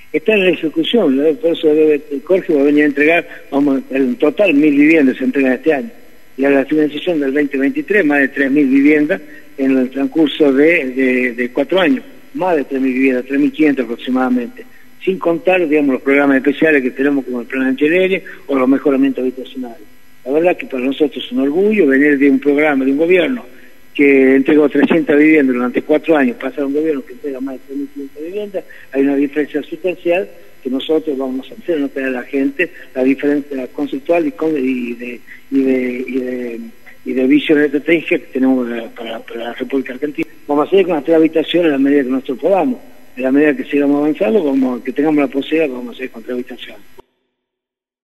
está en la ejecución, ¿no? Por eso Jorge va a venir a entregar, en total 1.000 viviendas se entregan este año, y a la financiación del 2023 más de 3.000 viviendas en el transcurso de 4 años, más de 3.000 viviendas, 3.500 aproximadamente, sin contar, digamos, los programas especiales que tenemos como el Plan Angelini o los mejoramientos habitacionales. La verdad que para nosotros es un orgullo venir de un programa, de un gobierno que entregó 300 viviendas durante 4 años, pasar a un gobierno que entrega más de 3.500 viviendas. Hay una diferencia sustancial que nosotros vamos a hacer notar a la gente, la diferencia conceptual y de visión estratégica que tenemos para la República Argentina. Vamos a hacer con las 3 habitaciones en la medida que nosotros podamos, en la medida que sigamos avanzando, como que tengamos la posibilidad, vamos a hacer con 3 habitaciones.